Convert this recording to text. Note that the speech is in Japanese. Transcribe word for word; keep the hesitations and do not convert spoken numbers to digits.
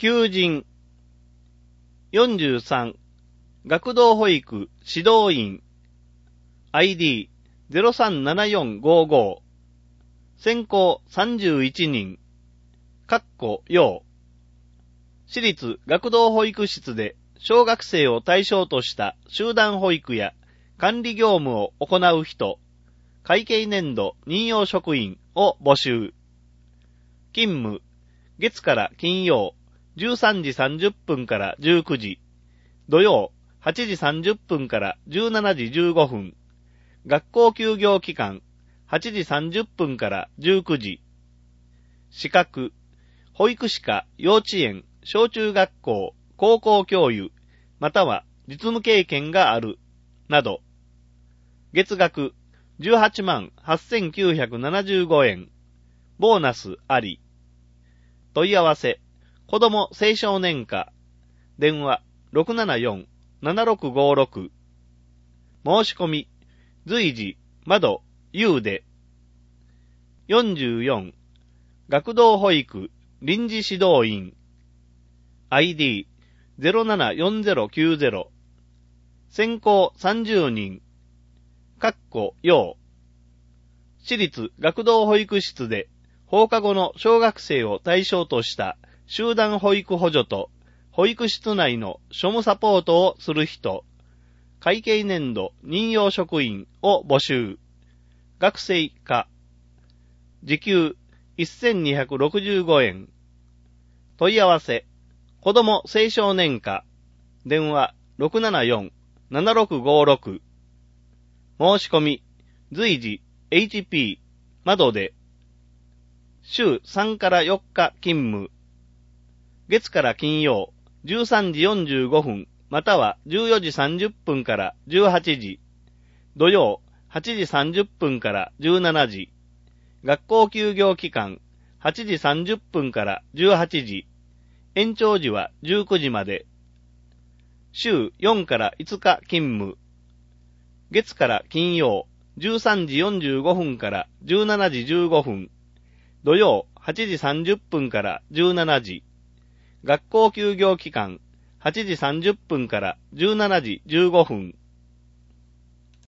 求人。よんじゅうさん、学童保育指導員。アイディー ゼロさんななよんごご。選考さんじゅういちにん。かっこ要。私立学童保育室で小学生を対象とした集団保育や管理業務を行う人、会計年度任用職員を募集。勤務、月から金曜、じゅうさんじさんじゅっぷんからじゅうくじ、土曜、はちじさんじゅっぷんからじゅうしちじじゅうごふん、学校休業期間、はちじさんじゅっぷんからじゅうくじ、資格、保育士か幼稚園、小中学校、高校教諭、または実務経験がある、など、月額じゅうはちまんはっせんきゅうひゃくななじゅうごえん、ボーナスあり。問い合わせ、子ども青少年課、電話 ろくななよん ななろくごろく。申し込み、随時、窓、Uで。よんじゅうよん、学童保育臨時指導員。アイディー ゼロななよんゼロきゅうゼロ。選考さんじゅうにん。かっこ要。私立学童保育室で放課後の小学生を対象とした集団保育補助と保育室内の庶務サポートをする人、会計年度任用職員を募集。学生課。時給せんにひゃくろくじゅうごえん。問い合わせ、子ども青少年課。電話 ろくななよん ななろくごろく。申し込み、随時、エイチピー、窓で。週さんからよっか勤務。月から金曜、じゅうさんじよんじゅうごふん、またはじゅうよじさんじゅっぷんからじゅうはちじ。土曜、はちじさんじゅっぷんからじゅうしちじ。学校休業期間、はちじさんじゅっぷんからじゅうはちじ。延長時はじゅうくじまで。週よんからいつか勤務。月から金曜、じゅうさんじよんじゅうごふんからじゅうしちじじゅうごふん。土曜、はちじさんじゅっぷんからじゅうしちじ。学校休業期間、はちじさんじゅっぷんからじゅうしちじじゅうごふん。